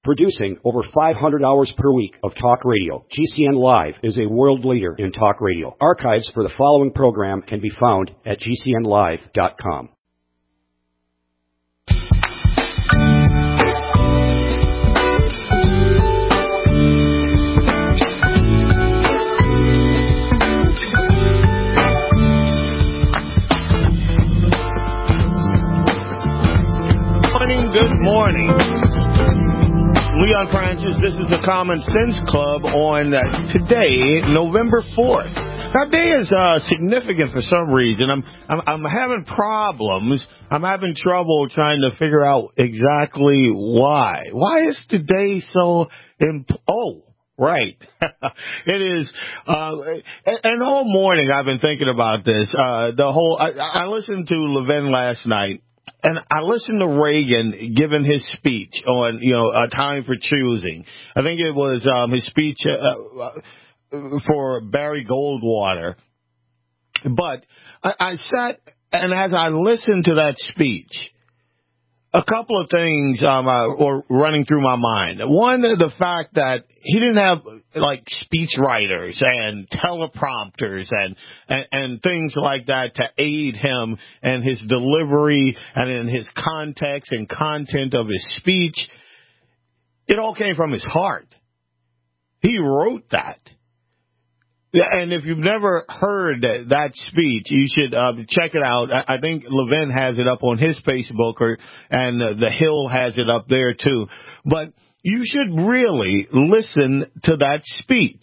Producing over 500 hours per week of talk radio, GCN Live is a world leader in talk radio. Archives for the following program can be found at GCNlive.com. Good morning. Leon Francis, this is the Common Sense Club on today, November 4th. That day is significant for some reason. I'm having problems. I'm having trouble trying to figure out exactly why. Why is today so right. It is. And all morning I've been thinking about this. I listened to Levin last night. And I listened to Reagan giving his speech on, a time for choosing. I think it was his speech for Barry Goldwater. But I sat, and as I listened to that speech, a couple of things were running through my mind. One, the fact that he didn't have speech writers and teleprompters and things like that to aid him in his delivery and in his context and content of his speech. It all came from his heart. He wrote that. And if you've never heard that speech, you should check it out. I think Levin has it up on his Facebook, and The Hill has it up there too. But you should really listen to that speech.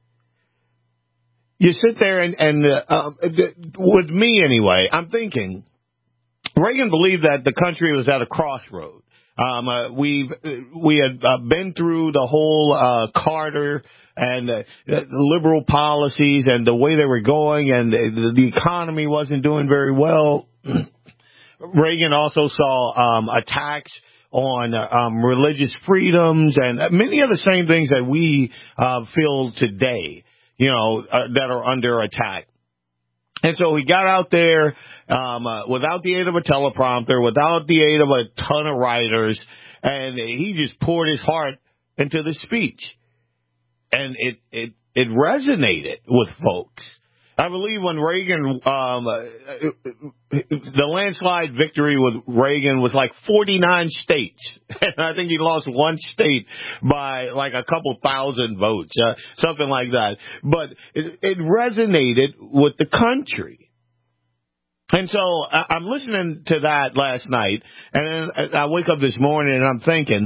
You sit there and with me anyway, I'm thinking Reagan believed that the country was at a crossroad. We had been through the whole Carter and liberal policies and the way they were going, and the economy wasn't doing very well. Reagan also saw attacks on religious freedoms and many of the same things that we feel today, that are under attack. And so he got out there without the aid of a teleprompter, without the aid of a ton of writers, and he just poured his heart into the speech. And it resonated with folks. I believe when Reagan, the landslide victory with Reagan was 49 states. And I think he lost one state by a couple thousand votes, something like that. But it resonated with the country. And so I'm listening to that last night, and then I wake up this morning and I'm thinking,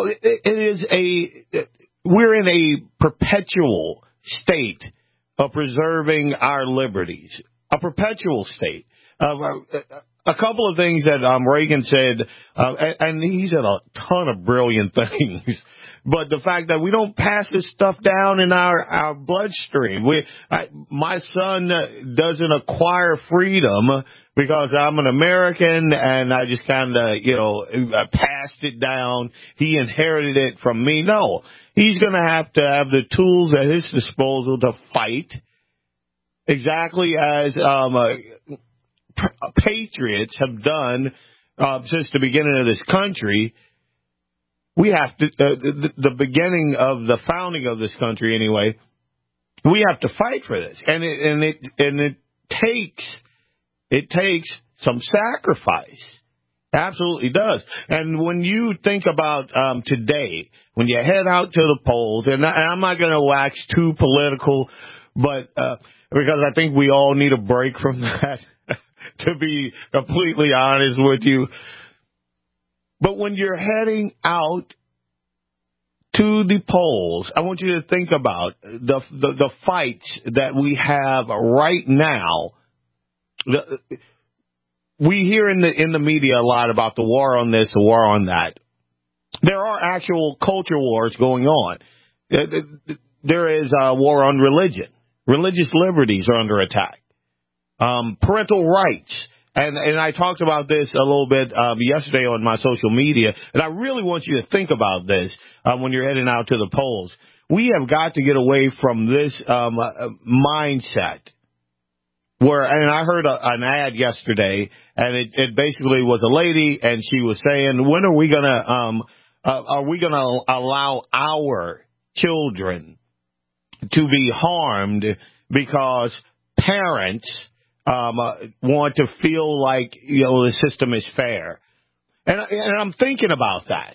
we're in a perpetual state of preserving our liberties, a perpetual state. A couple of things that Reagan said, and he said a ton of brilliant things, but the fact that we don't pass this stuff down in our bloodstream. My son doesn't acquire freedom because I'm an American and I just kind of, passed it down. He inherited it from me. No. He's going to have the tools at his disposal to fight, exactly as patriots have done since the beginning of this country. We have to, the beginning of the founding of this country anyway, we have to fight for this. And it takes some sacrifice. Absolutely does. And when you think about today, when you head out to the polls, and I'm not going to wax too political, but because I think we all need a break from that, to be completely honest with you. But when you're heading out to the polls, I want you to think about the fights that we have right now. We hear in the media a lot about the war on this, the war on that. There are actual culture wars going on. There is a war on religion. Religious liberties are under attack. Parental rights. And I talked about this a little bit yesterday on my social media. And I really want you to think about this when you're heading out to the polls. We have got to get away from this mindset. And I heard an ad yesterday, and it basically was a lady, and she was saying, when are we going to are we going to allow our children to be harmed because parents want to feel like, the system is fair? And I'm thinking about that.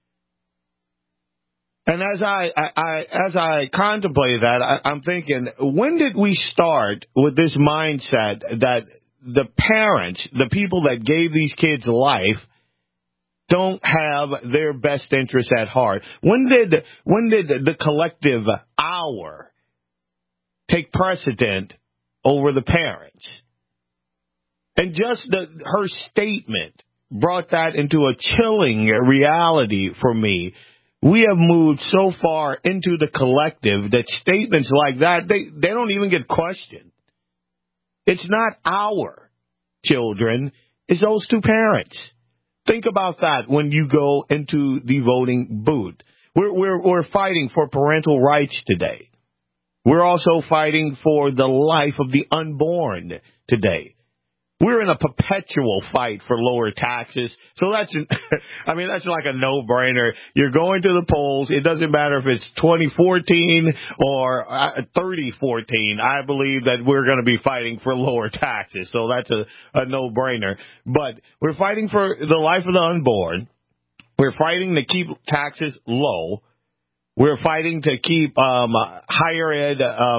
And as I contemplate that, I'm thinking, when did we start with this mindset that the parents, the people that gave these kids life, don't have their best interests at heart? When did the collective our take precedent over the parents? And just her statement brought that into a chilling reality for me. We have moved so far into the collective that statements like that, they don't even get questioned. It's not our children, it's those two parents. Think about that when you go into the voting booth. We're fighting for parental rights today. We're also fighting for the life of the unborn today. We're in a perpetual fight for lower taxes. So that's like a no-brainer. You're going to the polls. It doesn't matter if it's 2014 or 3014. I believe that we're going to be fighting for lower taxes. So that's a no-brainer. But we're fighting for the life of the unborn. We're fighting to keep taxes low. We're fighting to keep higher ed,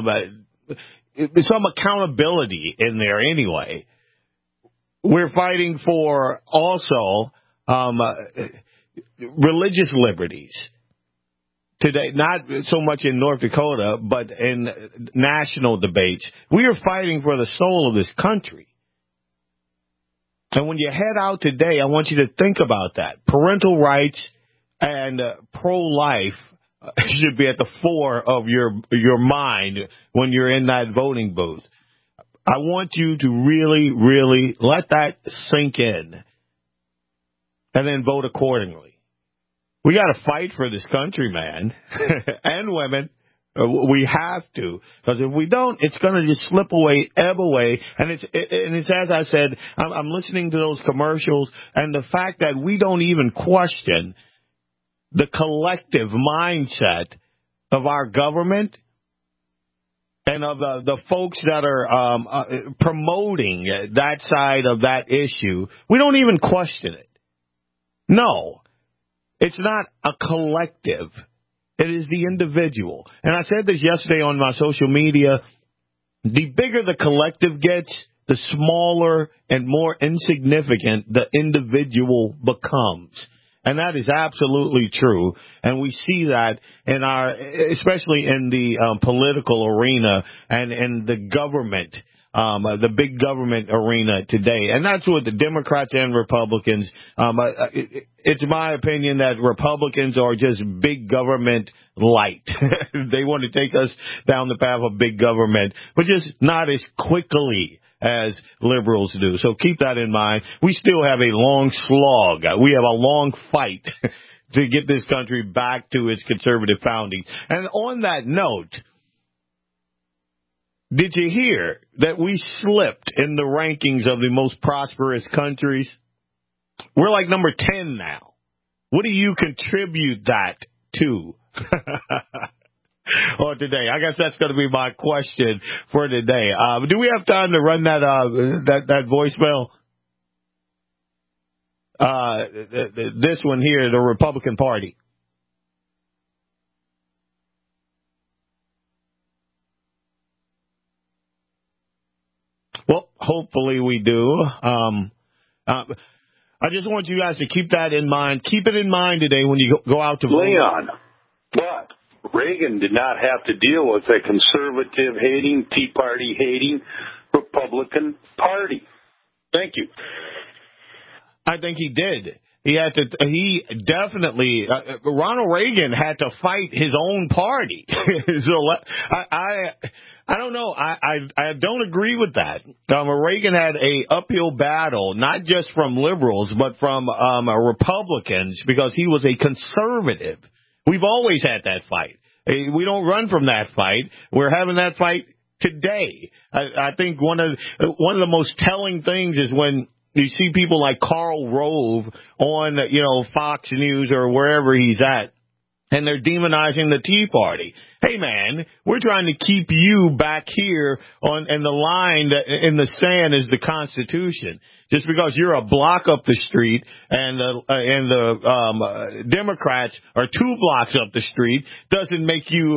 some accountability in there anyway. We're fighting for also religious liberties today, not so much in North Dakota, but in national debates. We are fighting for the soul of this country. And when you head out today, I want you to think about that. Parental rights and pro-life should be at the fore of your mind when you're in that voting booth. I want you to really, really let that sink in and then vote accordingly. We got to fight for this country, man, and women. We have to, because if we don't, it's going to just slip away, ebb away. And it's as I said, I'm listening to those commercials, and the fact that we don't even question the collective mindset of our government and of the folks that are promoting that side of that issue. We don't even question it. No, it's not a collective. It is the individual. And I said this yesterday on my social media. The bigger the collective gets, the smaller and more insignificant the individual becomes. And that is absolutely true. And we see that in especially in the political arena and in the government, the big government arena today. And that's what the Democrats and Republicans, it's my opinion that Republicans are just big government light. They want to take us down the path of big government, but just not as quickly as liberals do. So keep that in mind. We still have a long slog. We have a long fight to get this country back to its conservative founding. And on that note, did you hear that we slipped in the rankings of the most prosperous countries? We're like number 10 now. What do you contribute that to? Or today? I guess that's going to be my question for today. Do we have time to run that voicemail? This one here, the Republican Party. Well, hopefully we do. I just want you guys to keep that in mind. Keep it in mind today when you go out to vote. Leon, what? Reagan did not have to deal with a conservative-hating, Tea Party-hating Republican Party. Thank you. I think he did. He definitely, Ronald Reagan had to fight his own party. So I don't know. I don't agree with that. Reagan had a uphill battle, not just from liberals, but from Republicans, because he was a conservative. We've always had that fight. We don't run from that fight. We're having that fight today. I think one of the most telling things is when You see people like Karl Rove on, Fox News or wherever he's at, and they're demonizing the Tea Party. Hey, man, we're trying to keep you back here and the line that in the sand is the Constitution. Just because you're a block up the street and the Democrats are 2 blocks up the street doesn't make you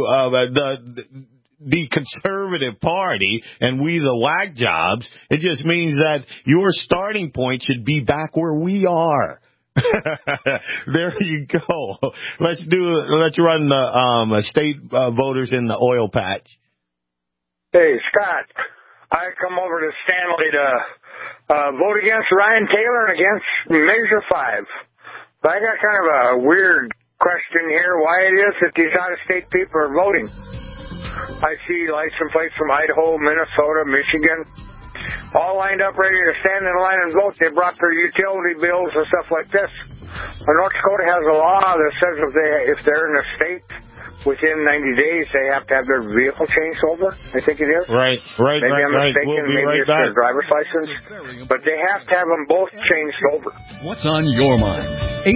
the conservative party and we the whack jobs. It just means that your starting point should be back where we are. There you go. Let's run the state voters in the oil patch. Hey, Scott, I come over to Stanley to vote against Ryan Taylor and against Measure 5. But I got kind of a weird question here, why it is that these out-of-state people are voting. I see license plates from Idaho, Minnesota, Michigan, all lined up ready to stand in line and vote. They brought their utility bills and stuff like this. North Dakota has a law that says if they're in a state within 90 days, they have to have their vehicle changed over. I think it is. Right. Maybe I'm mistaken. We'll be maybe right it's back. their driver's license. But they have to have them both changed over. What's on your mind?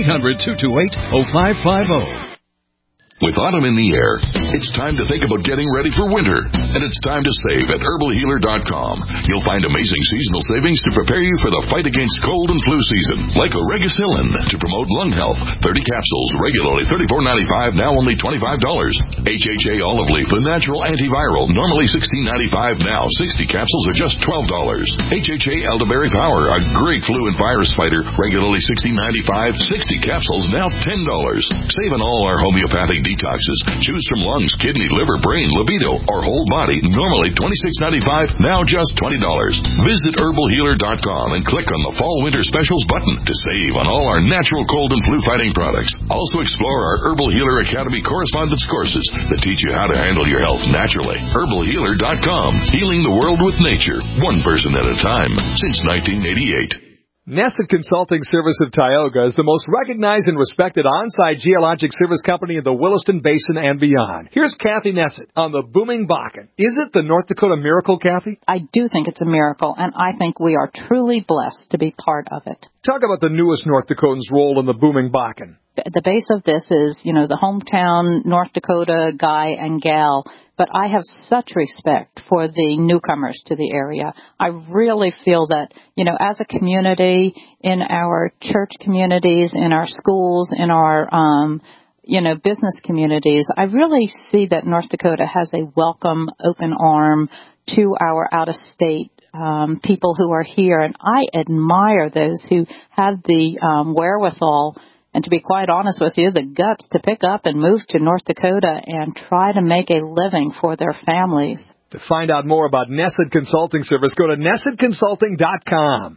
800-228-0550. With autumn in the air, it's time to think about getting ready for winter. And it's time to save at HerbalHealer.com. You'll find amazing seasonal savings to prepare you for the fight against cold and flu season. Like Oregacillin to promote lung health. 30 capsules, regularly $34.95, now only $25. HHA olive leaf, a natural antiviral, normally $16.95, now 60 capsules are just $12. HHA elderberry power, a great flu and virus fighter, regularly $16.95, 60 capsules, now $10. Save on all our homeopathic detoxes. Choose from lungs, kidney, liver, brain, libido, or whole body. Normally $26.95, now just $20. Visit HerbalHealer.com and click on the Fall Winter Specials button to save on all our natural cold and flu fighting products. Also explore our Herbal Healer Academy correspondence courses that teach you how to handle your health naturally. HerbalHealer.com. Healing the world with nature, one person at a time, since 1988. Nesset Consulting Service of Tioga is the most recognized and respected on-site geologic service company in the Williston Basin and beyond. Here's Kathy Nesset on the booming Bakken. Is it the North Dakota miracle, Kathy? I do think it's a miracle, and I think we are truly blessed to be part of it. Talk about the newest North Dakotans' role in the booming Bakken. The base of this is, the hometown North Dakota guy and gal, but I have such respect for the newcomers to the area. I really feel that, as a community, in our church communities, in our schools, in our, business communities, I really see that North Dakota has a welcome, open arm to our out-of-state people who are here, and I admire those who have the wherewithal and, to be quite honest with you, the guts to pick up and move to North Dakota and try to make a living for their families. To find out more about Nesset Consulting Service, go to NessetConsulting.com.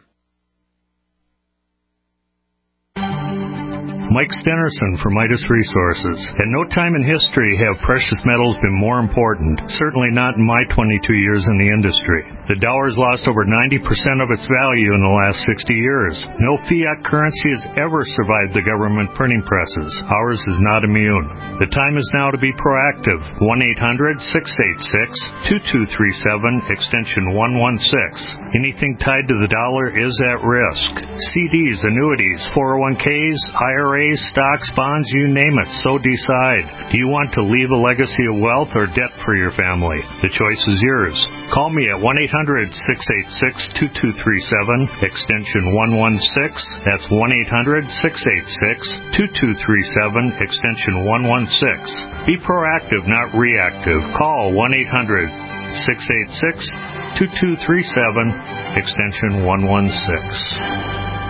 Mike Stenerson from Midas Resources. At no time in history have precious metals been more important, certainly not in my 22 years in the industry. The dollar's lost over 90% of its value in the last 60 years. No fiat currency has ever survived the government printing presses. Ours is not immune. The time is now to be proactive. 1-800-686-2237, extension 116. Anything tied to the dollar is at risk. CDs, annuities, 401ks, IRAs, stocks, bonds, you name it, so decide. Do you want to leave a legacy of wealth or debt for your family? The choice is yours. Call me at 1-800-686-2237, extension 116. That's 1-800-686-2237, extension 116. Be proactive, not reactive. Call 1-800-686-2237, extension 116.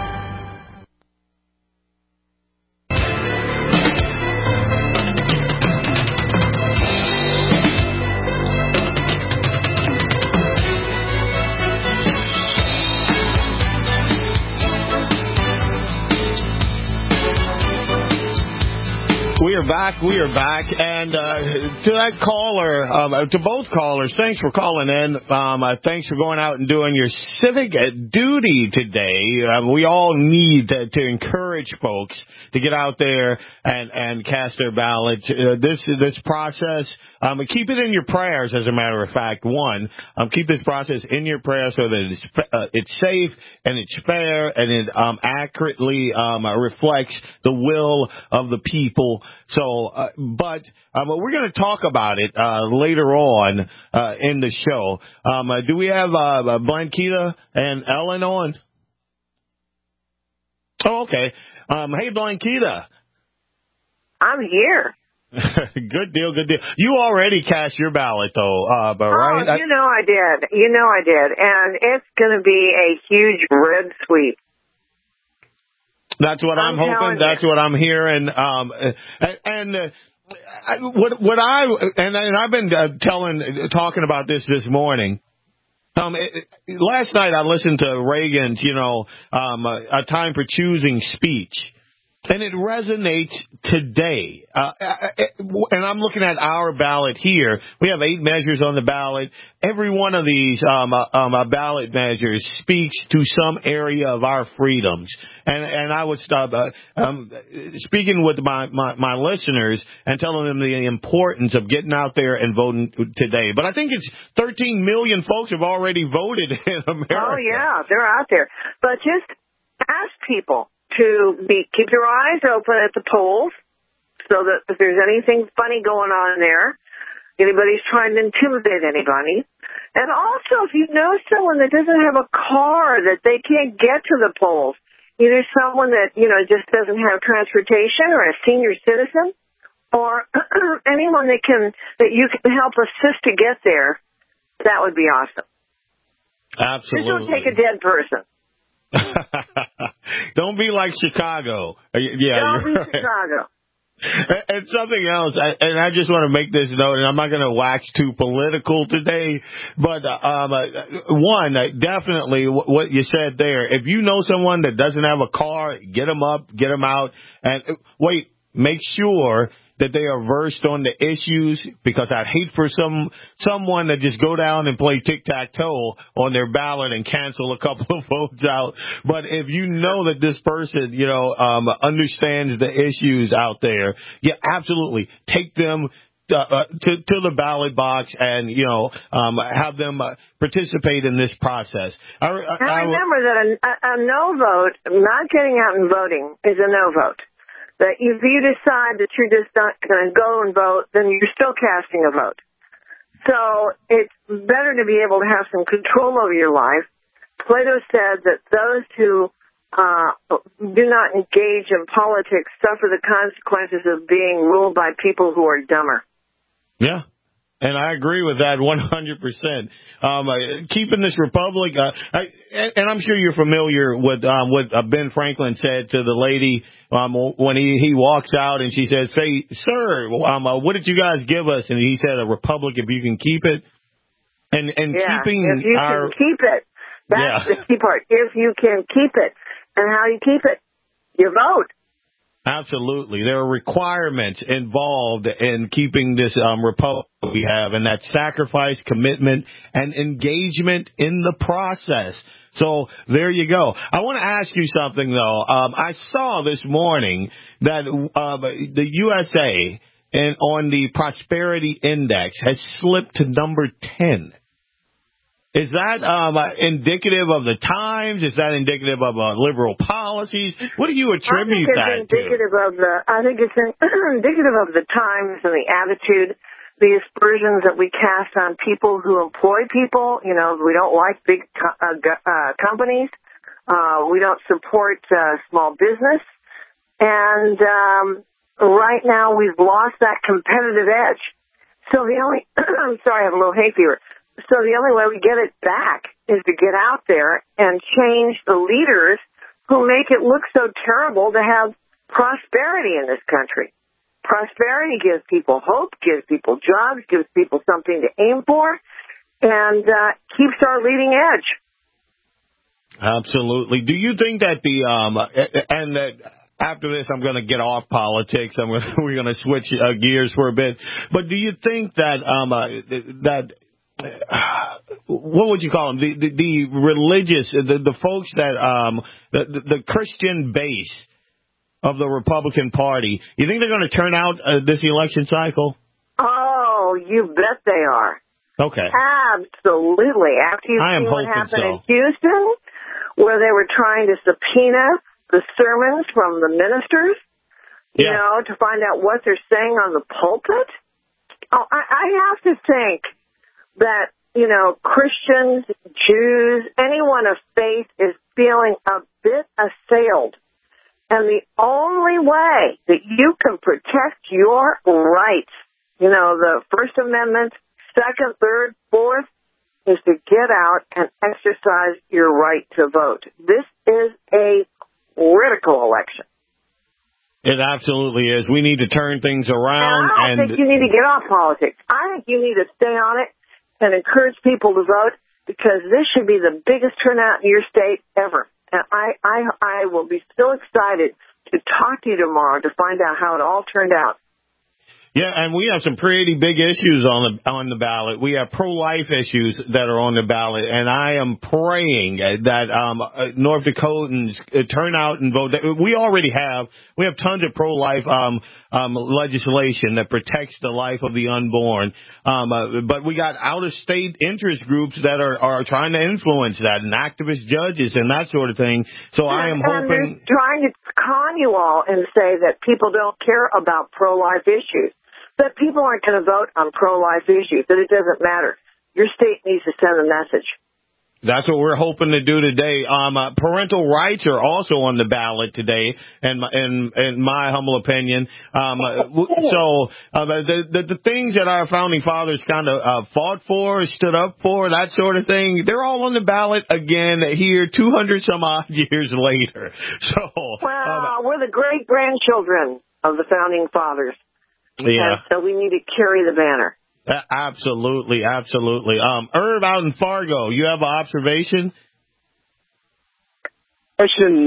We are back, and to that caller, to both callers, thanks for calling in. Thanks for going out and doing your civic duty today. We all need to encourage folks to get out there and cast their ballots. This process, keep it in your prayers, as a matter of fact. One, keep this process in your prayers so that it's safe and it's fair and it accurately reflects the will of the people. So, but we're going to talk about it later on in the show. Do we have Blanquita and Ellen on? Oh, okay. Hey, Blanquita. I'm here. Good deal, good deal. You already cast your ballot, though, right? Oh, you know I did. And it's going to be a huge red sweep. That's what I'm hoping. That's what I'm hearing. I've been talking about this morning. Last night I listened to Reagan's, A Time for Choosing speech. And it resonates today. And I'm looking at our ballot here. We have 8 measures on the ballot. Every one of these ballot measures speaks to some area of our freedoms. And I would stop speaking with my listeners and telling them the importance of getting out there and voting today. But I think it's 13 million folks have already voted in America. Oh, yeah, they're out there. But just ask people to keep your eyes open at the polls so that if there's anything funny going on there, anybody's trying to intimidate anybody. And also, if you know someone that doesn't have a car, that they can't get to the polls, either someone that, just doesn't have transportation or a senior citizen or anyone that you can help assist to get there, that would be awesome. Absolutely. Just don't take a dead person. Don't be like Chicago. Don't be right. Chicago. And something else, and I just want to make this note, and I'm not going to wax too political today, but one, definitely what you said there. If you know someone that doesn't have a car, get them up, get them out, and make sure that they are versed on the issues, because I'd hate for someone to just go down and play tic-tac-toe on their ballot and cancel a couple of votes out. But if you know that this person, understands the issues out there, absolutely take them to the ballot box and, have them participate in this process. I remember that a no vote, not getting out and voting, is a no vote. That if you decide that you're just not going to go and vote, then you're still casting a vote. So it's better to be able to have some control over your life. Plato said that those who do not engage in politics suffer the consequences of being ruled by people who are dumber. Yeah. And I agree with that 100%. Keeping this republic, and I'm sure you're familiar with what Ben Franklin said to the lady when he walks out and she says, "Say, sir, what did you guys give us?" And he said, "A republic if you can keep it." And keeping if you can keep it, that's the key part. If you can keep it, and how you keep it, you vote. Absolutely. There are requirements involved in keeping this republic we have, and that's sacrifice, commitment, and engagement in the process. So there you go. I want to ask you something, though. I saw this morning that the USA on the Prosperity Index has slipped to number 10. Is that indicative of the times? Is that indicative of liberal policies? What do you attribute that to? I think it's indicative of the times and the attitude, the aspersions that we cast on people who employ people. We don't like big companies. We don't support small business. And right now we've lost that competitive edge. So I'm sorry, I have a little hay fever. So the only way we get it back is to get out there and change the leaders who make it look so terrible to have prosperity in this country. Prosperity gives people hope, gives people jobs, gives people something to aim for, and keeps our leading edge. Absolutely. Do you think that after this, I'm going to get off politics. We're going to switch gears for a bit. But do you think that what would you call them? The religious, the folks that the Christian base of the Republican Party. You think they're going to turn out this election cycle? Oh, you bet they are. Okay. Absolutely. After you see what happened in Houston, where they were trying to subpoena the sermons from the ministers, you know, to find out what they're saying on the pulpit. Oh, I have to think that, you know, Christians, Jews, anyone of faith is feeling a bit assailed. And the only way that you can protect your rights, you know, the First Amendment, Second, Third, Fourth, is to get out and exercise your right to vote. This is a critical election. It absolutely is. We need to turn things around. I don't think you need to get off politics. I think you need to stay on it and encourage people to vote, because this should be the biggest turnout in your state ever. And I will be so excited to talk to you tomorrow to find out how it all turned out. Yeah, and we have some pretty big issues on the ballot. We have pro-life issues that are on the ballot, and I am praying that North Dakotans turn out and vote. We have tons of pro-life legislation that protects the life of the unborn, but we got out-of-state interest groups that are trying to influence that, and activist judges and that sort of thing. So I am hoping, they're trying to con you all and say that people don't care about pro-life issues, that people aren't going to vote on pro-life issues, that it doesn't matter. Your state needs to send a message. That's what we're hoping to do today. Parental rights are also on the ballot today, in my humble opinion. The things that our founding fathers kind of fought for, stood up for, that sort of thing, they're all on the ballot again here 200 some odd years later. So, we're the great-grandchildren of the founding fathers. Yeah. And so we need to carry the banner. Absolutely, absolutely. Herb out in Fargo, you have an observation? Question.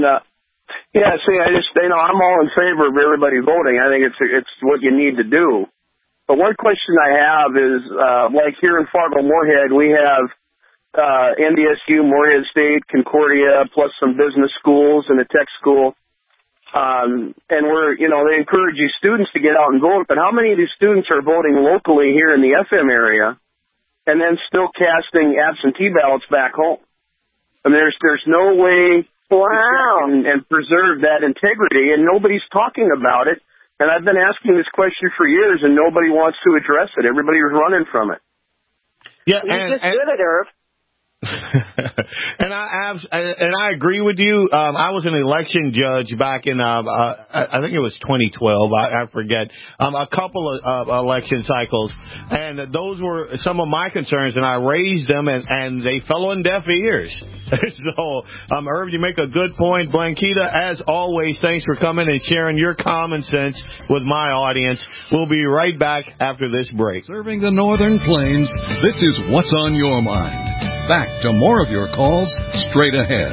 I'm all in favor of everybody voting. I think it's what you need to do. But one question I have is, like here in Fargo Moorhead, we have NDSU, Moorhead State, Concordia, plus some business schools and a tech school. And they encourage you students to get out and vote, but how many of these students are voting locally here in the FM area and then still casting absentee ballots back home? And there's no way and preserve that integrity, and nobody's talking about it. And I've been asking this question for years, and nobody wants to address it. Everybody's running from it. Yeah, you just did it, Irv. And I agree with you. I was an election judge back in I think it was 2012. I forget. A couple of election cycles, and those were some of my concerns, and I raised them, and they fell on deaf ears. So, Irv, you make a good point. Blanquita, as always, thanks for coming and sharing your common sense with my audience. We'll be right back after this break. Serving the Northern Plains, this is What's on Your Mind. Back to more of your calls straight ahead.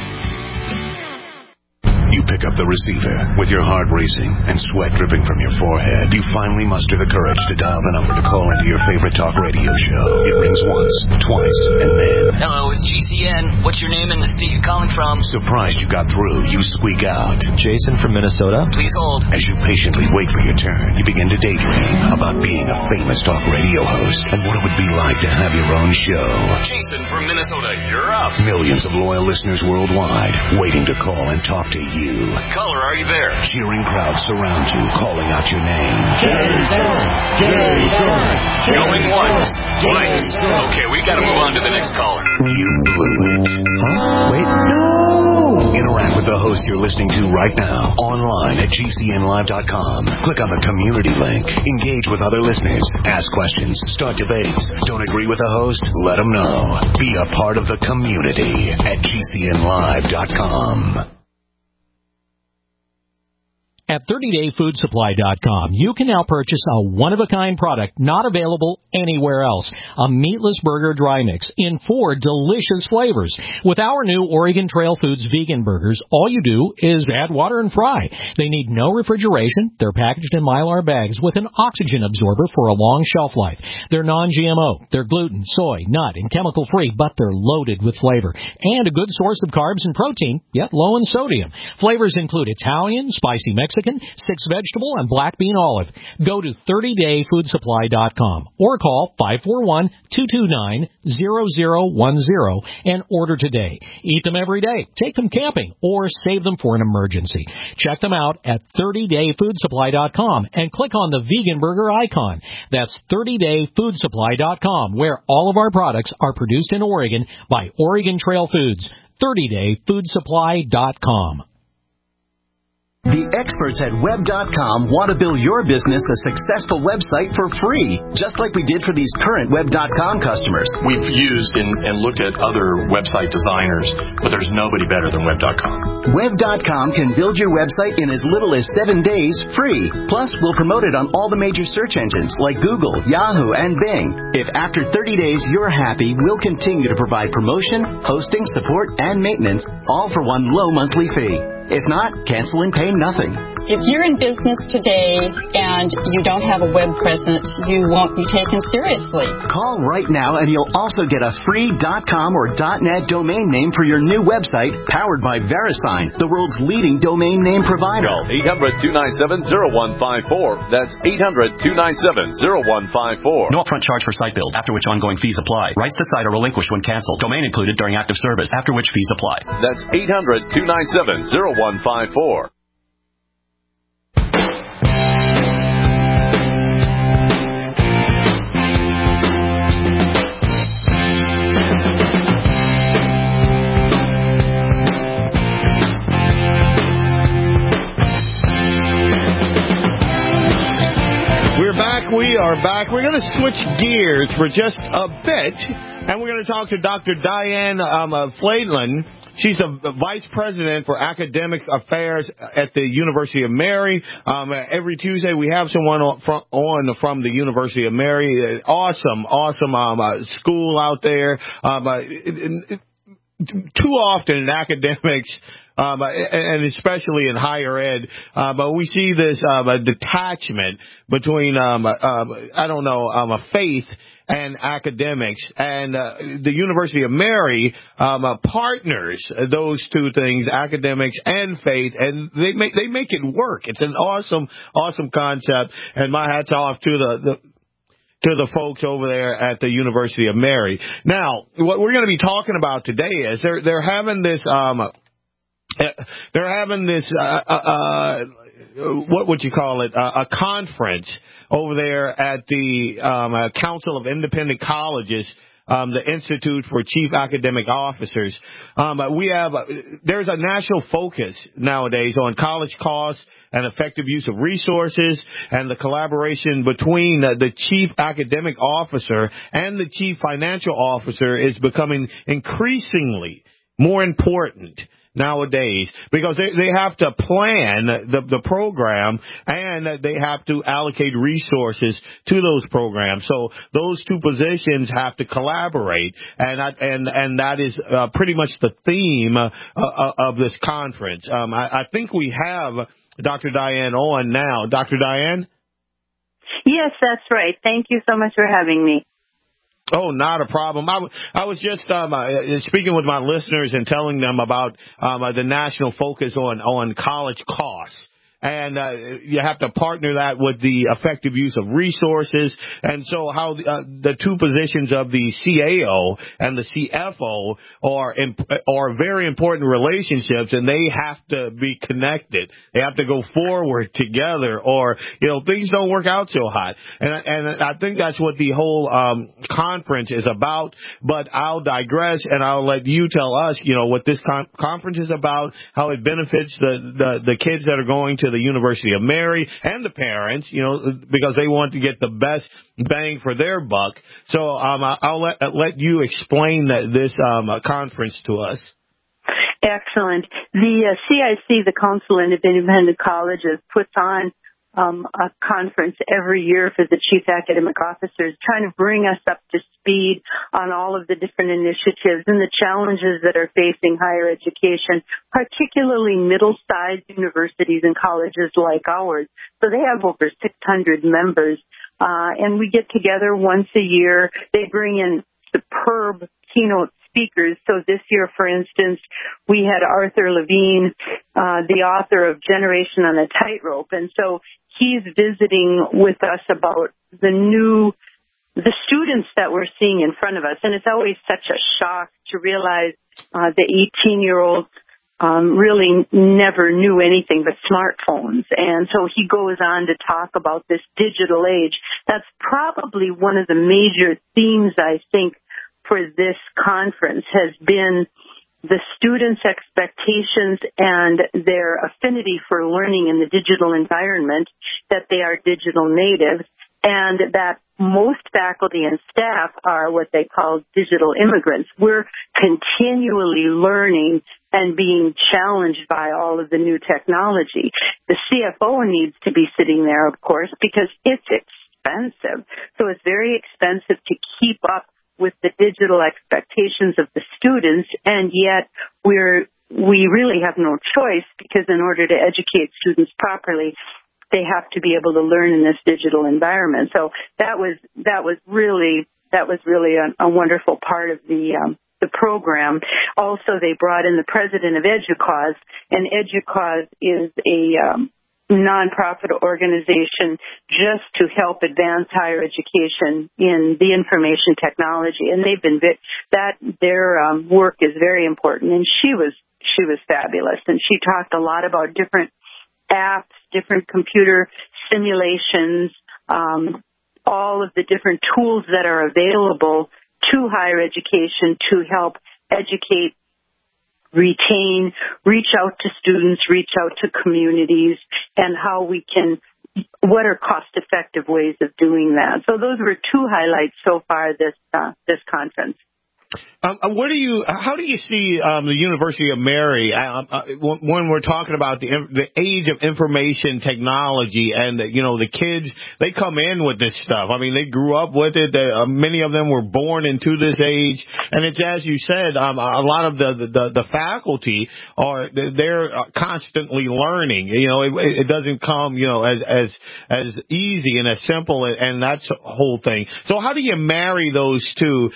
You pick up the receiver with your heart racing and sweat dripping from your forehead. You finally muster the courage to dial the number to call into your favorite talk radio show. It rings once, twice, and then... Hello, it's GCN. What's your name and the state you're calling from? Surprised you got through, you squeak out. Jason from Minnesota. Please hold. As you patiently wait for your turn, you begin to daydream about being a famous talk radio host and what it would be like to have your own show. Jason from Minnesota, you're up. Millions of loyal listeners worldwide waiting to call and talk to you. Caller, are you there? Cheering crowds surround you, calling out your name. Jason! Jason! Going once, twice. Okay, we gotta move on to the next caller. You blew it. Huh? Wait, no! Interact with the host you're listening to right now, online at GCNlive.com. Click on the community link. Engage with other listeners. Ask questions. Start debates. Don't agree with the host? Let them know. Be a part of the community at GCNlive.com. At 30dayfoodsupply.com, you can now purchase a one-of-a-kind product not available anywhere else. A meatless burger dry mix in 4 delicious flavors. With our new Oregon Trail Foods vegan burgers, all you do is add water and fry. They need no refrigeration. They're packaged in Mylar bags with an oxygen absorber for a long shelf life. They're non-GMO. They're gluten, soy, nut, and chemical-free, but they're loaded with flavor. And a good source of carbs and protein, yet low in sodium. Flavors include Italian, spicy Mexican, 6 vegetable, and black bean olive. Go to 30dayfoodsupply.com or call 541-229-0010 and order today. Eat them every day, take them camping, or save them for an emergency. Check them out at 30dayfoodsupply.com and click on the vegan burger icon. That's 30dayfoodsupply.com, where all of our products are produced in Oregon by Oregon Trail Foods. 30dayfoodsupply.com. The experts at Web.com want to build your business a successful website for free, just like we did for these current Web.com customers. We've used and looked at other website designers, but there's nobody better than Web.com. Web.com can build your website in as little as 7 days free. Plus, we'll promote it on all the major search engines like Google, Yahoo, and Bing. If after 30 days you're happy, we'll continue to provide promotion, hosting, support, and maintenance, all for one low monthly fee. If not, cancel and pay nothing. If you're in business today and you don't have a web presence, you won't be taken seriously. Call right now and you'll also get a free .com or .net domain name for your new website powered by VeriSign, the world's leading domain name provider. Call 800-297-0154. That's 800-297-0154. No upfront charge for site build, after which ongoing fees apply. Rights to site are relinquished when canceled. Domain included during active service, after which fees apply. That's 800-297-0154. We are back. We're going to switch gears for just a bit, and we're going to talk to Dr. Diane Fladlin. She's the Vice President for Academic Affairs at the University of Mary. Every Tuesday we have someone on from the University of Mary. Awesome school out there. Too often in academics, and especially in higher ed, but we see this detachment between faith and academics, and the University of Mary partners those two things, academics and faith, and they make it work. It's an awesome concept, and my hat's off to the folks over there at the University of Mary. Now, what we're going to be talking about today is they're having this what would you call it? A conference over there at the Council of Independent Colleges, the Institute for Chief Academic Officers. There's a national focus nowadays on college costs and effective use of resources, and the collaboration between the chief academic officer and the chief financial officer is becoming increasingly more important nowadays, because they have to plan the program, and they have to allocate resources to those programs. So those two positions have to collaborate, and that is pretty much the theme of this conference. I think we have Dr. Diane on now. Dr. Diane? Yes, that's right. Thank you so much for having me. Oh, not a problem. I was just speaking with my listeners and telling them about the national focus on college costs. And you have to partner that with the effective use of resources. And so how the two positions of the CAO and the CFO are very important relationships, and they have to be connected. They have to go forward together, or things don't work out so hot. And I think that's what the whole conference is about. But I'll digress, and I'll let you tell us, what this conference is about, how it benefits the kids that are going to the University of Mary and the parents, because they want to get the best bang for their buck. So I'll let you explain this conference to us. Excellent. The CIC, the Council of Independent Colleges, puts on a conference every year for the chief academic officers, trying to bring us up to speed on all of the different initiatives and the challenges that are facing higher education, particularly middle-sized universities and colleges like ours. So they have over 600 members, and we get together once a year. They bring in superb keynote speakers. So this year, for instance, we had Arthur Levine, the author of Generation on a Tightrope. And so he's visiting with us about the students that we're seeing in front of us. And it's always such a shock to realize the 18-year-olds really never knew anything but smartphones. And so he goes on to talk about this digital age. That's probably one of the major themes, I think, for this conference has been the students' expectations and their affinity for learning in the digital environment, that they are digital natives, and that most faculty and staff are what they call digital immigrants. We're continually learning and being challenged by all of the new technology. The CFO needs to be sitting there, of course, because it's expensive. So it's very expensive to keep up with the digital expectations of the students, and yet we really have no choice, because in order to educate students properly, they have to be able to learn in this digital environment. So that was really a wonderful part of the program. Also, they brought in the president of EDUCAUSE, and EDUCAUSE is a nonprofit organization just to help advance higher education in the information technology, and their work is very important. And she was fabulous, and she talked a lot about different apps, different computer simulations, all of the different tools that are available to higher education to help educate, retain, reach out to students, reach out to communities, and what are cost-effective ways of doing that. So those were two highlights so far this conference. How do you see the University of Mary when we're talking about the age of information technology and the kids? They come in with this stuff. I mean, they grew up with it. Many of them were born into this age, and it's, as you said, a lot of the faculty they're constantly learning. It doesn't come as easy and as simple, and that's the whole thing. So how do you marry those two?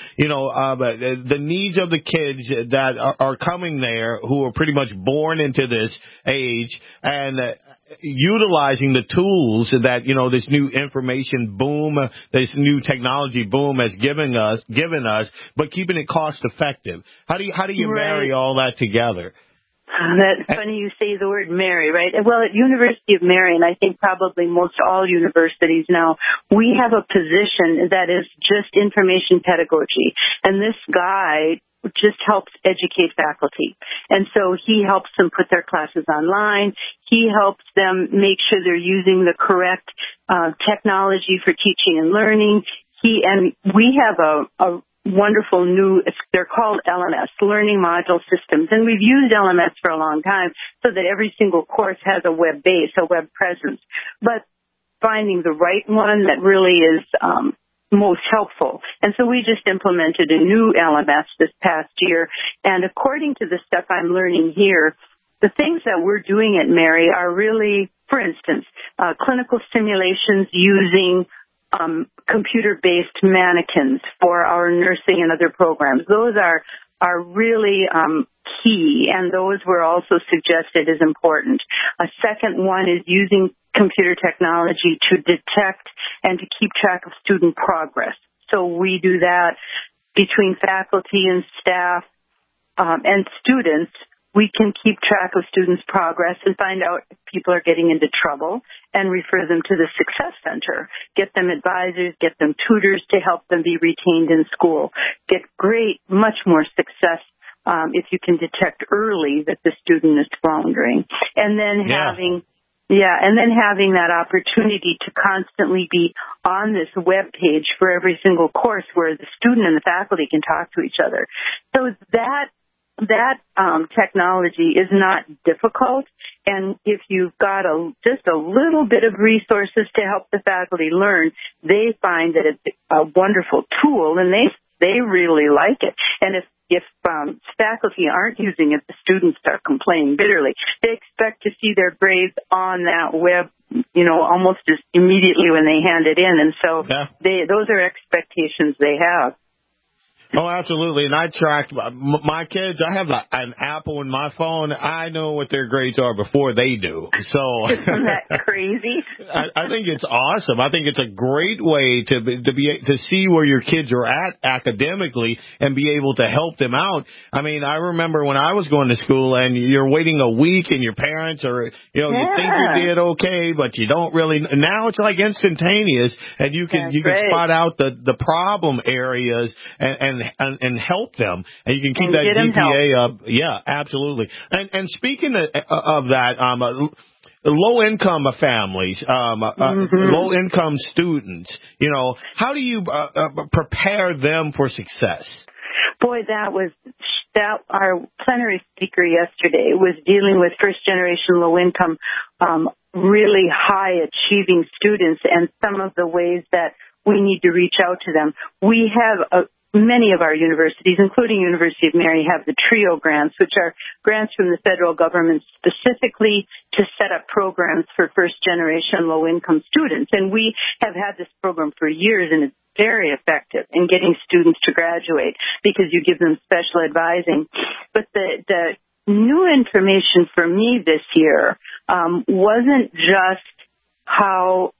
The needs of the kids that are coming there, who are pretty much born into this age, and utilizing the tools that this new information boom, this new technology boom has given us, but keeping it cost effective. How do you marry all that together? That's funny you say the word Mary, right? Well, at University of Mary, and I think probably most all universities now, we have a position that is just information pedagogy. And this guy just helps educate faculty. And so he helps them put their classes online. He helps them make sure they're using the correct technology for teaching and learning. And we have a wonderful they're called LMS, Learning Module Systems. And we've used LMS for a long time so that every single course has a web base, a web presence. But finding the right one that really is most helpful. And so we just implemented a new LMS this past year. And according to the stuff I'm learning here, the things that we're doing at Mary are really, for instance, clinical simulations using computer-based mannequins for our nursing and other programs. Those are really key, and those were also suggested as important. A second one is using computer technology to detect and to keep track of student progress. So we do that between faculty and staff and students. We can keep track of students' progress and find out if people are getting into trouble and refer them to the Success Center, get them advisors, get them tutors to help them be retained in school, get much more success if you can detect early that the student is floundering. And then having that opportunity to constantly be on this web page for every single course where the student and the faculty can talk to each other. So that that technology is not difficult. And if you've got just a little bit of resources to help the faculty learn, they find that it's a wonderful tool, and they really like it. And if faculty aren't using it, the students start complaining bitterly. They expect to see their grades on that web, almost as immediately when they hand it in. And so those are expectations they have. Oh, absolutely. And I tracked my kids. I have an Apple in my phone. I know what their grades are before they do. So isn't that crazy? I think it's awesome. I think it's a great way to see where your kids are at academically and be able to help them out. I mean, I remember when I was going to school and you're waiting a week and your parents are, you think you did okay, but you don't really. Now it's like instantaneous, and you can spot out the problem areas and help them, and you can keep that GPA up. Yeah, absolutely. And speaking of that, low-income families, low-income students, how do you prepare them for success? Boy, our plenary speaker yesterday was dealing with first-generation low-income, really high-achieving students, and some of the ways that we need to reach out to them. We have many of our universities, including University of Mary, have the TRIO grants, which are grants from the federal government specifically to set up programs for first-generation low-income students. And we have had this program for years, and it's very effective in getting students to graduate because you give them special advising. But the new information for me this year wasn't just how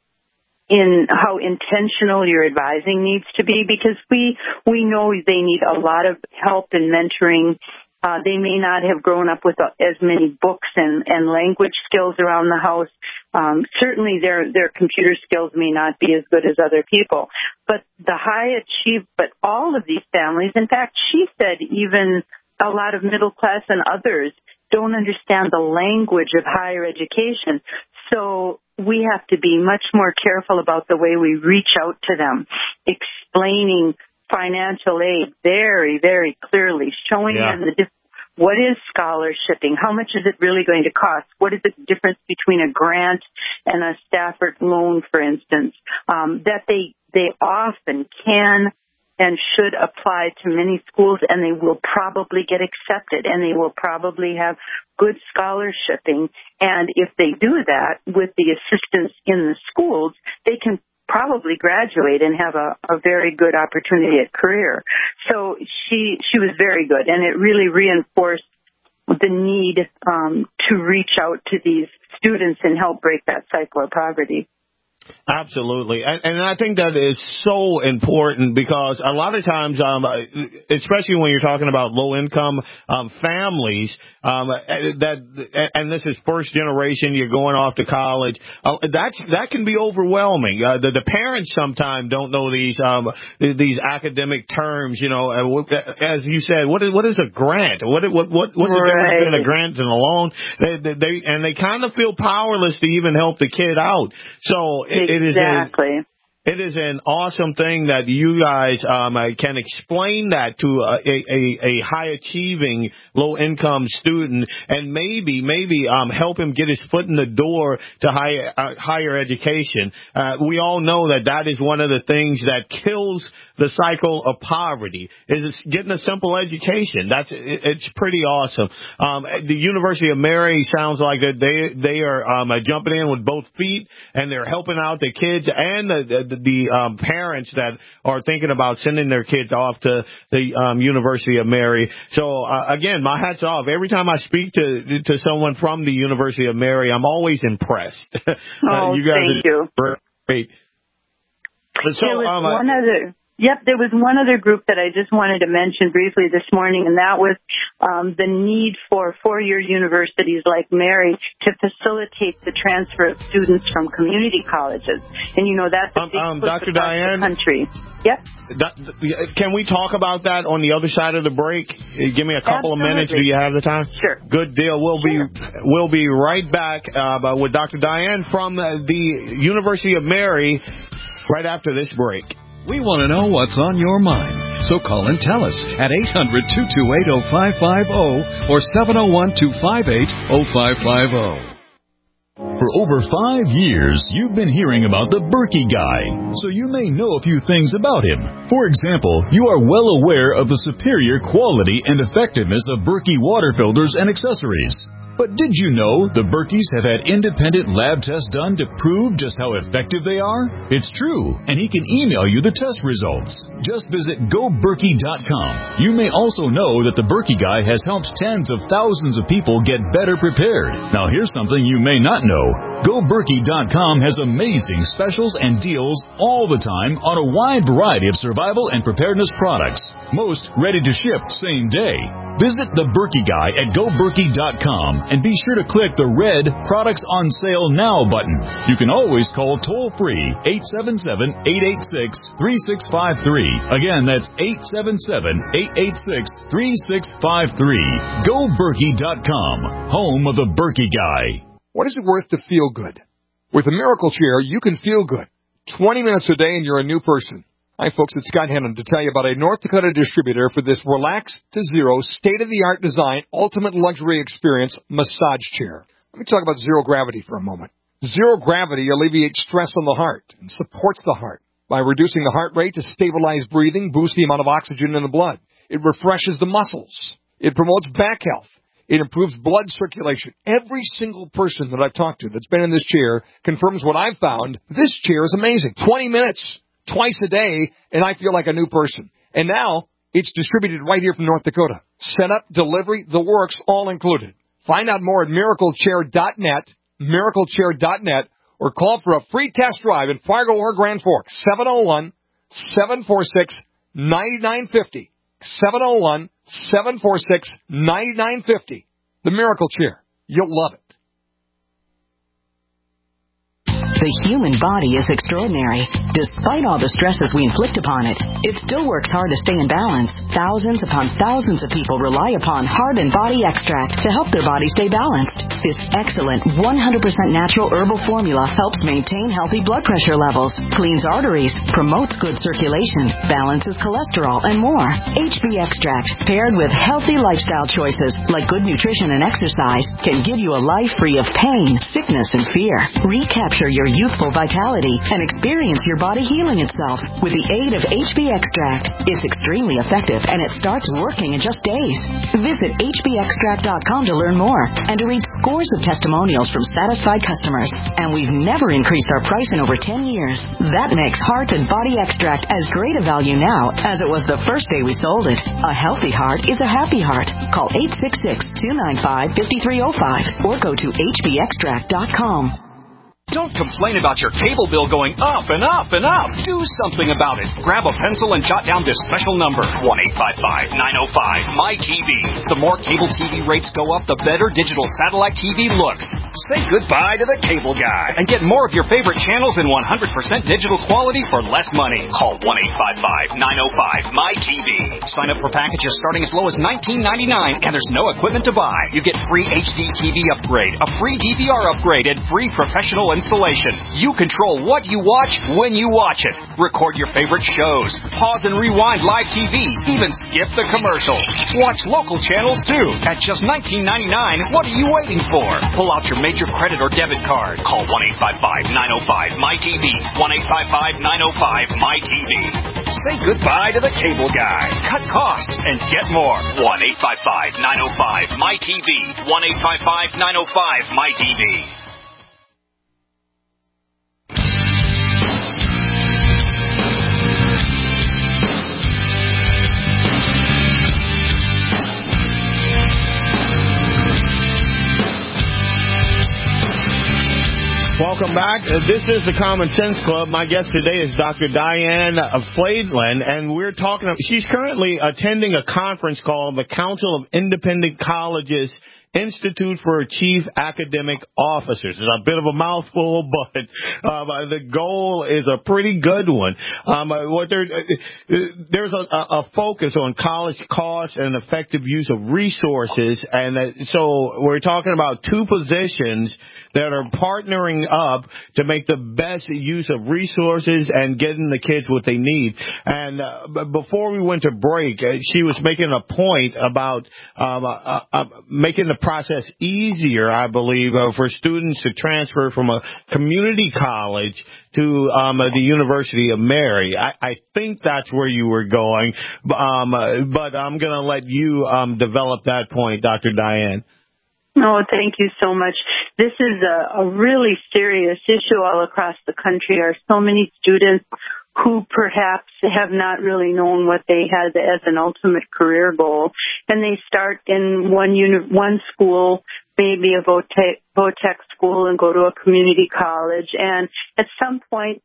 intentional your advising needs to be, because we know they need a lot of help and mentoring. They may not have grown up with as many books and language skills around the house. Certainly their computer skills may not be as good as other people. But but all of these families, in fact, she said even a lot of middle class and others don't understand the language of higher education. So we have to be much more careful about the way we reach out to them, explaining financial aid very, very clearly, showing them what is scholarshiping, how much is it really going to cost, what is the difference between a grant and a Stafford loan, for instance, that they often can and should apply to many schools, and they will probably get accepted, and they will probably have good scholarshiping. And if they do that with the assistance in the schools, they can probably graduate and have a very good opportunity at career. So she was very good, and it really reinforced the need to reach out to these students and help break that cycle of poverty. Absolutely. And I think that is so important because a lot of times, especially when you're talking about low-income families, and this is first generation, you're going off to college, that can be overwhelming. The parents sometimes don't know these academic terms, as you said, what is a grant? What's the difference between a grant and a loan? They kind of feel powerless to even help the kid out. So it is an awesome thing that you guys can explain that to a high-achieving, low-income student and maybe help him get his foot in the door to higher education. We all know that is one of the things that kills the cycle of poverty, is getting a simple education. It's pretty awesome. The University of Mary sounds like that they are jumping in with both feet, and they're helping out the kids and the parents that are thinking about sending their kids off to the University of Mary. So again, my hat's off. Every time I speak to someone from the University of Mary, I'm always impressed. You guys thank you. Great. So there was one other group that I just wanted to mention briefly this morning, and that was the need for four-year universities like Mary to facilitate the transfer of students from community colleges. And, that's a big push Dr. Diane, across the country. Yep. Can we talk about that on the other side of the break? Give me a couple of minutes. Do you have the time? Sure. Good deal. We'll be right back with Dr. Diane from the University of Mary right after this break. We want to know what's on your mind. So call and tell us at 800-228-0550 or 701-258-0550. For over 5 years, you've been hearing about the Berkey Guy, so you may know a few things about him. For example, you are well aware of the superior quality and effectiveness of Berkey water filters and accessories. But did you know the Berkeys have had independent lab tests done to prove just how effective they are? It's true, and he can email you the test results. Just visit GoBerkey.com. You may also know that the Berkey Guy has helped tens of thousands of people get better prepared. Now here's something you may not know. GoBerkey.com has amazing specials and deals all the time on a wide variety of survival and preparedness products. Most ready to ship same day. Visit the Berkey Guy at GoBerkey.com and be sure to click the red Products on Sale Now button. You can always call toll-free 877-886-3653. Again, that's 877-886-3653. GoBerkey.com, home of the Berkey Guy. What is it worth to feel good? With a Miracle Chair, you can feel good. 20 minutes a day and you're a new person. Hi, folks. It's Scott Hennon to tell you about a North Dakota distributor for this relax to zero, state-of-the-art design, ultimate luxury experience massage chair. Let me talk about zero gravity for a moment. Zero gravity alleviates stress on the heart and supports the heart by reducing the heart rate to stabilize breathing, boost the amount of oxygen in the blood. It refreshes the muscles. It promotes back health. It improves blood circulation. Every single person that I've talked to that's been in this chair confirms what I've found. This chair is amazing. 20 minutes. Twice a day, and I feel like a new person. And now, it's distributed right here from North Dakota. Setup, delivery, the works, all included. Find out more at miraclechair.net, miraclechair.net, or call for a free test drive in Fargo or Grand Forks, 701-746-9950. 701-746-9950. The Miracle Chair. You'll love it. The human body is extraordinary. Despite all the stresses we inflict upon it, it still works hard to stay in balance. Thousands upon thousands of people rely upon Heart and Body Extract to help their body stay balanced. This excellent 100% natural herbal formula helps maintain healthy blood pressure levels, cleans arteries, promotes good circulation, balances cholesterol, and more. HB Extract, paired with healthy lifestyle choices like good nutrition and exercise, can give you a life free of pain, sickness, and fear. Recapture your youthful vitality and experience your body healing itself with the aid of HB Extract. It's extremely effective and it starts working in just days. Visit hbextract.com to learn more and to read scores of testimonials from satisfied customers. And we've never increased our price in over 10 years. That makes Heart and Body Extract as great a value now as it was the first day we sold it. A healthy heart is a happy heart. Call 866-295-5305 or go to hbextract.com. Don't complain about your cable bill going up and up and up. Do something about it. Grab a pencil and jot down this special number, 1-855-905-MY-TV. The more cable TV rates go up, the better digital satellite TV looks. Say goodbye to the cable guy and get more of your favorite channels in 100% digital quality for less money. Call 1-855-905-MY-TV. Sign up for packages starting as low as $19.99 and there's no equipment to buy. You get free HD TV upgrade, a free DVR upgrade, and free professional installation. You control what you watch when you watch it. Record your favorite shows. Pause and rewind live TV. Even skip the commercials. Watch local channels too. At just $19.99, what are you waiting for? Pull out your major credit or debit card. Call 1-855-905-MY-TV. 1-855-905-MY-TV. Say goodbye to the cable guy. Cut costs and get more. 1-855-905-MY-TV. 1-855-905-MY-TV. Welcome back. This is the Common Sense Club. My guest today is Dr. Diane Fladland, and we're talking. She's currently attending a conference called the Council of Independent Colleges Institute for Chief Academic Officers. It's a bit of a mouthful, but the goal is a pretty good one. There's a focus on college costs and effective use of resources, and so we're talking about two positions that are partnering up to make the best use of resources and getting the kids what they need. And before we went to break, she was making a point about making the process easier, I believe, for students to transfer from a community college to the University of Mary. I think that's where you were going, but I'm going to let you develop that point, Dr. Diane. Oh, thank you so much. This is a really serious issue all across the country. There are so many students who perhaps have not really known what they had as an ultimate career goal, and they start in one school, maybe a vo-tech school, and go to a community college, and at some point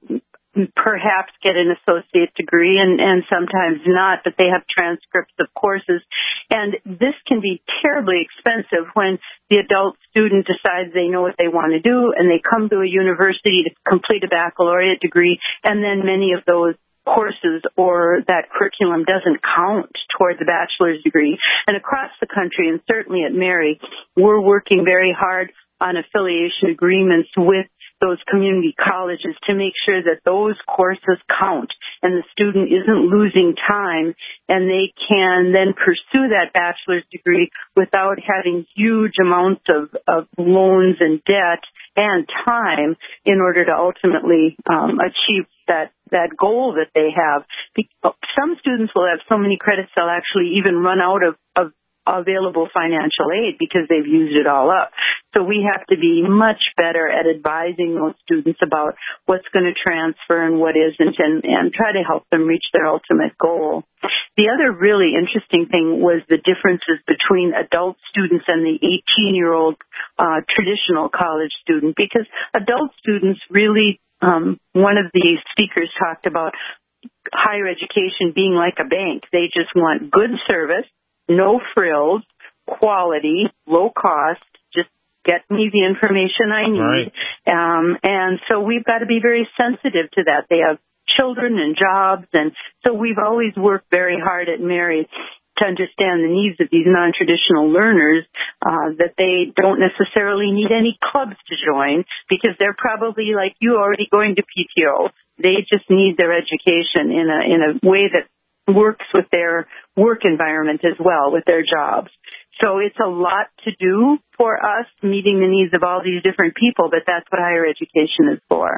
perhaps get an associate degree and sometimes not, but they have transcripts of courses. And this can be terribly expensive when the adult student decides they know what they want to do and they come to a university to complete a baccalaureate degree, and then many of those courses or that curriculum doesn't count toward the bachelor's degree. And across the country, and certainly at Mary, we're working very hard on affiliation agreements with those community colleges to make sure that those courses count and the student isn't losing time, and they can then pursue that bachelor's degree without having huge amounts of loans and debt and time in order to ultimately achieve that goal that they have. Some students will have so many credits they'll actually even run out of available financial aid because they've used it all up. So we have to be much better at advising those students about what's going to transfer and what isn't, and try to help them reach their ultimate goal. The other really interesting thing was the differences between adult students and the 18-year-old traditional college student, because adult students really, one of the speakers talked about higher education being like a bank. They just want good service, no frills, quality, low cost, just get me the information I need. Right. And so we've got to be very sensitive to that. They have children and jobs, and so we've always worked very hard at Mary to understand the needs of these non-traditional learners, that they don't necessarily need any clubs to join because they're probably, like you, already going to PTO. They just need their education in a way that works with their work environment as well, with their jobs. So it's a lot to do for us, meeting the needs of all these different people, but that's what higher education is for.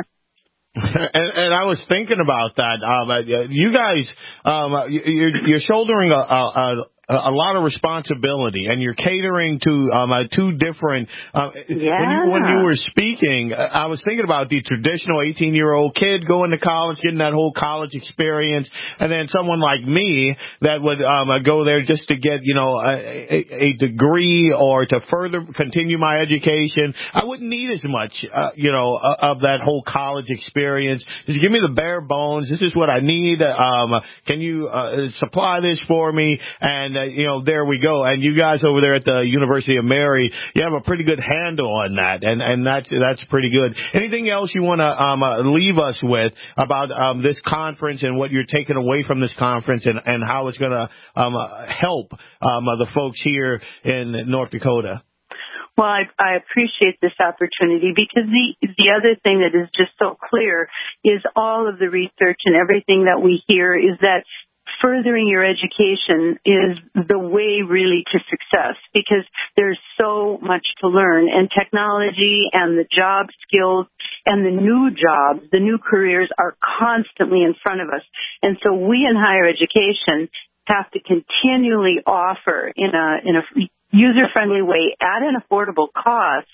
And I was thinking about that. You guys, you're shouldering a lot of responsibility, and you're catering to two different. When you were speaking, I was thinking about the traditional 18-year-old kid going to college, getting that whole college experience, and then someone like me that would go there just to get a degree or to further continue my education. I wouldn't need as much of that whole college experience. Just give me the bare bones. This is what I need. Can you supply this for me? And there we go. And you guys over there at the University of Mary, you have a pretty good handle on that, and that's pretty good. Anything else you want to leave us with about this conference and what you're taking away from this conference and how it's going to help the folks here in North Dakota? Well, I appreciate this opportunity because the other thing that is just so clear is all of the research and everything that we hear is that furthering your education is the way really to success, because there's so much to learn, and technology and the job skills and the new jobs, the new careers are constantly in front of us. And so we in higher education have to continually offer in a user-friendly way at an affordable cost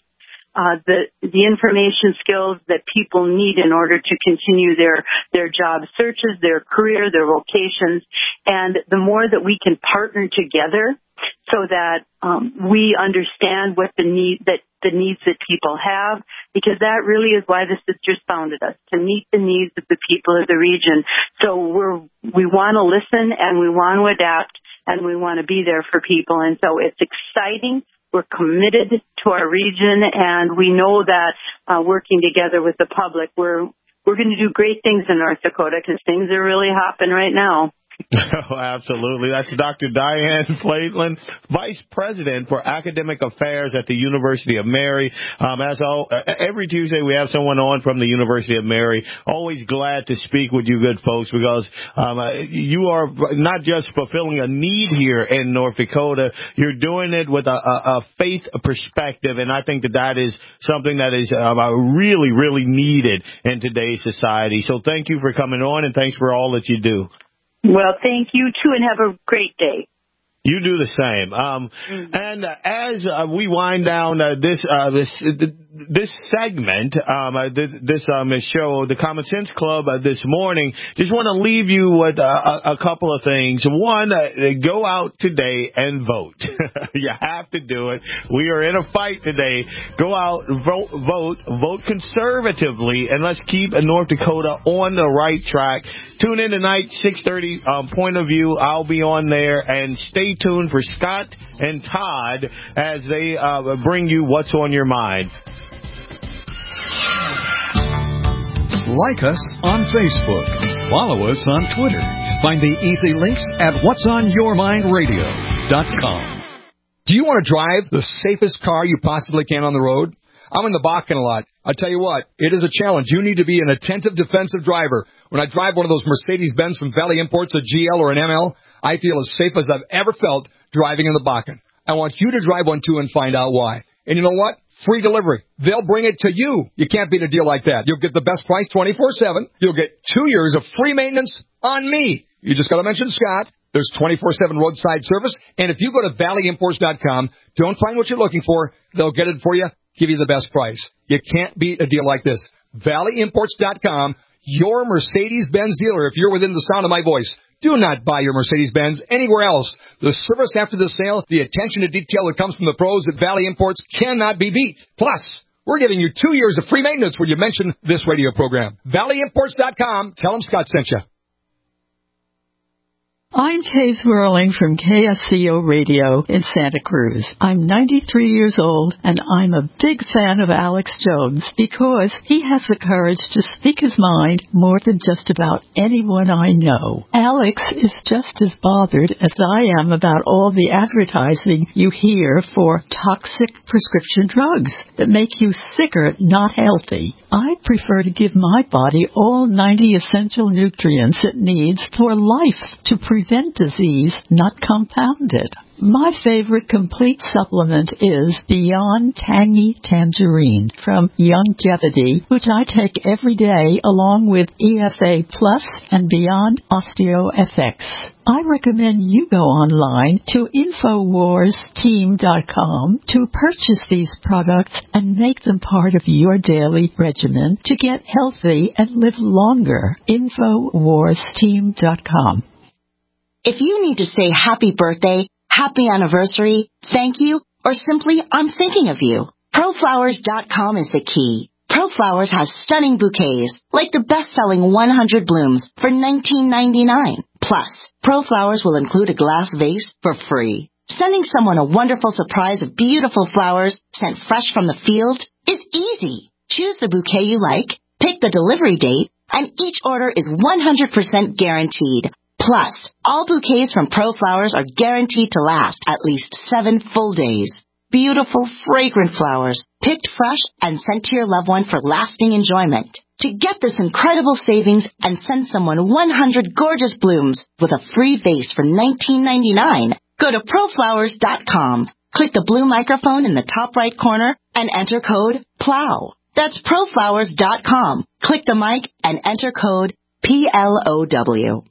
the information skills that people need in order to continue their job searches, their career, their vocations. And the more that we can partner together so that we understand what the needs that people have, because that really is why the sisters founded us, to meet the needs of the people of the region. So we want to listen, and we want to adapt, and we want to be there for people. And so it's exciting. We're committed to our region, and we know that working together with the public, we're going to do great things in North Dakota because things are really hopping right now. Oh, absolutely. That's Dr. Diane Flatlin, Vice President for Academic Affairs at the University of Mary. Every Tuesday we have someone on from the University of Mary. Always glad to speak with you good folks because you are not just fulfilling a need here in North Dakota, you're doing it with a faith perspective, and I think that is something that is really, really needed in today's society. So thank you for coming on, and thanks for all that you do. Well, thank you, too, and have a great day. You do the same. And as we wind down this segment, this show, the Common Sense Club this morning, just want to leave you with a couple of things. One, go out today and vote. You have to do it. We are in a fight today. Go out, vote conservatively, and let's keep North Dakota on the right track. Tune in tonight, 6:30, Point of View. I'll be on there, and stay tuned for Scott and Todd as they bring you What's on Your Mind. Like us on Facebook. Follow us on Twitter. Find the easy links at whatsonyourmindradio.com. Do you want to drive the safest car you possibly can on the road? I'm in the Bakken a lot. I tell you what, it is a challenge. You need to be an attentive defensive driver. When I drive one of those Mercedes-Benz from Valley Imports, a GL or an ML, I feel as safe as I've ever felt driving in the Bakken. I want you to drive one too and find out why. And you know what? Free delivery. They'll bring it to you. You can't beat a deal like that. You'll get the best price 24/7. You'll get 2 years of free maintenance on me. You just got to mention Scott. There's 24/7 roadside service. And if you go to valleyimports.com, don't find what you're looking for. They'll get it for you, give you the best price. You can't beat a deal like this. Valleyimports.com, your Mercedes-Benz dealer, if you're within the sound of my voice. Do not buy your Mercedes-Benz anywhere else. The service after the sale, the attention to detail that comes from the pros at Valley Imports cannot be beat. Plus, we're giving you 2 years of free maintenance when you mention this radio program. ValleyImports.com. Tell them Scott sent you. I'm Kay Swirling from KSCO Radio in Santa Cruz. I'm 93 years old, and I'm a big fan of Alex Jones because he has the courage to speak his mind more than just about anyone I know. Alex is just as bothered as I am about all the advertising you hear for toxic prescription drugs that make you sicker, not healthy. I prefer to give my body all 90 essential nutrients it needs for life to prevent disease, not compound it. My favorite complete supplement is Beyond Tangy Tangerine from Youngevity, which I take every day along with EFA Plus and Beyond OsteoFX. I recommend you go online to InfoWarsTeam.com to purchase these products and make them part of your daily regimen to get healthy and live longer. InfoWarsTeam.com. If you need to say happy birthday, happy anniversary, thank you, or simply I'm thinking of you, ProFlowers.com is the key. ProFlowers has stunning bouquets, like the best-selling 100 blooms for $19.99. Plus, ProFlowers will include a glass vase for free. Sending someone a wonderful surprise of beautiful flowers sent fresh from the field is easy. Choose the bouquet you like, pick the delivery date, and each order is 100% guaranteed. Plus, all bouquets from ProFlowers are guaranteed to last at least 7 full days. Beautiful, fragrant flowers, picked fresh and sent to your loved one for lasting enjoyment. To get this incredible savings and send someone 100 gorgeous blooms with a free vase for $19.99, go to ProFlowers.com. Click the blue microphone in the top right corner and enter code PLOW. That's ProFlowers.com. Click the mic and enter code PLOW.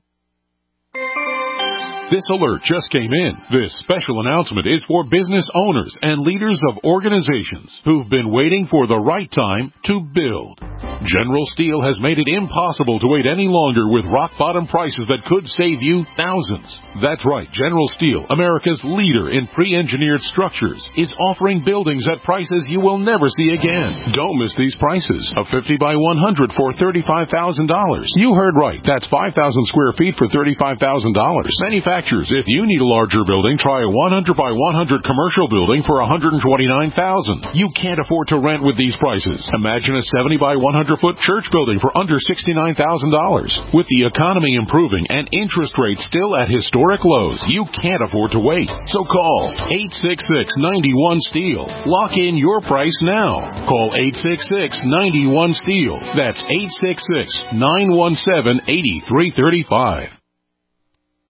This alert just came in. This special announcement is for business owners and leaders of organizations who've been waiting for the right time to build. General Steel has made it impossible to wait any longer with rock-bottom prices that could save you thousands. That's right, General Steel, America's leader in pre-engineered structures, is offering buildings at prices you will never see again. Don't miss these prices. A 50 by 100 for $35,000. You heard right. That's 5,000 square feet for $35,000. Manufactured manufacturers. If you need a larger building, try a 100 by 100 commercial building for $129,000. You can't afford to rent with these prices. Imagine a 70 by 100 foot church building for under $69,000. With the economy improving and interest rates still at historic lows, you can't afford to wait. So call 866-91-STEEL. Lock in your price now. Call 866-91-STEEL. That's 866-917-8335.